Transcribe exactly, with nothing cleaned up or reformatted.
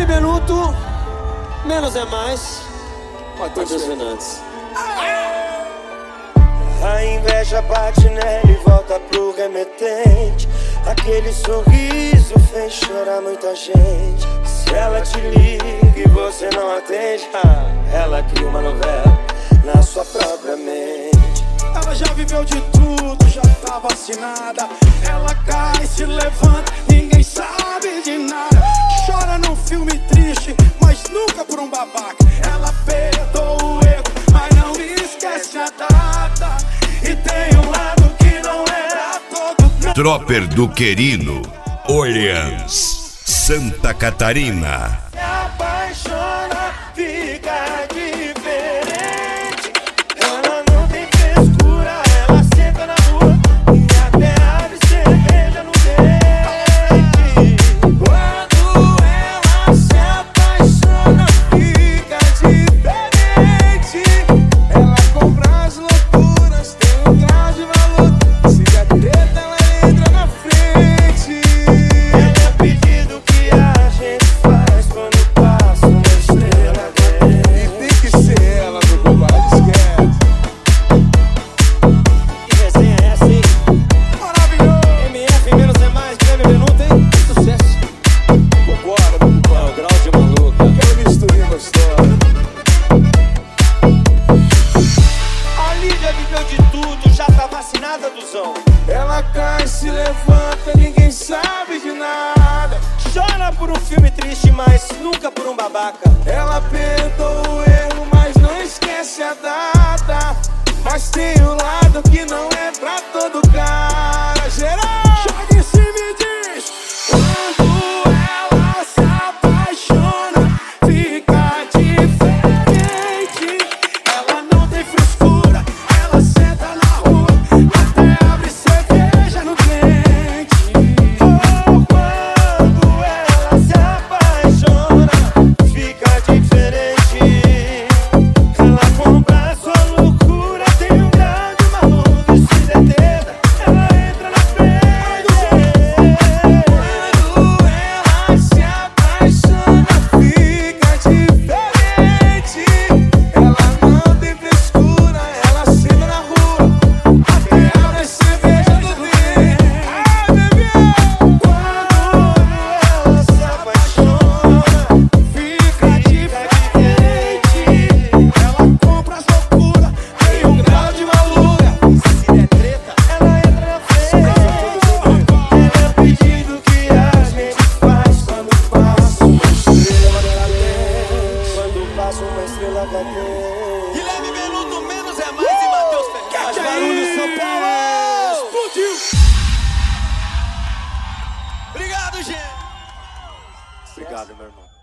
Guilherme Benuto, menos é mais. Matheus Fernandes. A inveja bate nele e volta pro remetente. Aquele sorriso fez chorar muita gente. Se ela te liga e você não atende, ela cria uma novela na sua própria mente. Ela já viveu de tudo, já tá vacinada. Ela cai, se levanta, ninguém sabe de nada. Chora num filme triste, mas nunca por um babaca. Ela perdoa o erro, mas não esquece a data. E tem um lado que não era todo. Tropper do Querino, Orleans, Santa Catarina. Se apaixona, fica diferente. Ela não tem frescura, ela senta na rua e até abre cerveja no dente. Quando ela se apaixona, fica diferente. Ela compra as loucuras, tem um grau de valor. Se a treta, ela entra na frente. Ela é pedido que a gente faz quando passa uma estrela dele. E tem que ser ela no bobagem, esquece. Que resenha é essa, hein? Maravilhoso! M F, menos é mais, Guilherme Benuto, hein? Sucesso. Vambora, É o vambora. grau de maluca. Quero misturinha gostosa. A Lídia viveu de tudo, já tá vacinada, Duzão. Ela cai, se levanta, ninguém sabe de nada. Chora por um filme triste, mas nunca por um babaca. Ela perdoa o erro, mas não esquece a data. Mas tem um lado que não é pra todo cara. Geral! Joga em cima e diz: quando ela se apaixona, fica diferente. Ela não tem frescura, ela senta na rua, até abre cerveja no dente. Oh, quando ela se apaixona, fica diferente. Ela compra sua loucura, tem um grau de maluco. E se der treta, ela entra na frente. Quando ela se apaixona, fica diferente. Ela não tem frescura, ela senta na rua, até abre cerveja do dente. Ah, bebê! Quando ela se apaixona, Fica diferente. Ela compra as loucuras, tem um grau de maluca. se der treta, ela entra na frente. Ela é pedido que a gente faz quando passa uma estrela cadente. Quando passa uma estrela cadente. Guilherme Benuto, menos é mais, e Matheus Fernandes. Que Barulho, isso? São Paulo! Explodiu! Obrigado, gente! Obrigado, meu irmão.